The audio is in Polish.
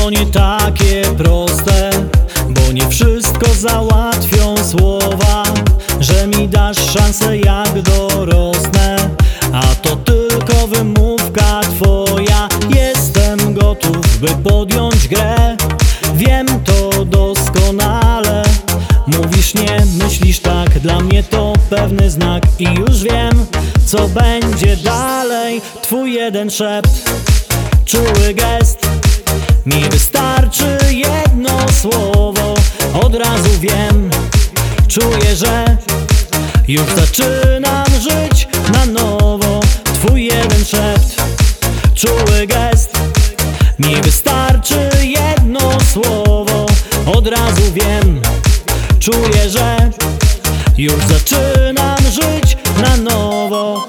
to nie takie proste, bo nie wszystko załatwią słowa, że mi dasz szansę jak dorosnę. A to tylko wymówka twoja, jestem gotów, by podjąć grę. Wiem to doskonale, mówisz nie, myślisz tak, dla mnie to pewny znak. I już wiem, co będzie dalej. Twój jeden szept, czuły gest, mi wystarczy jedno słowo. Od razu wiem, czuję, że już zaczynam żyć na nowo. Twój jeden szept, czuły gest, mi wystarczy jedno słowo. Od razu wiem, czuję, że już zaczynam żyć na nowo.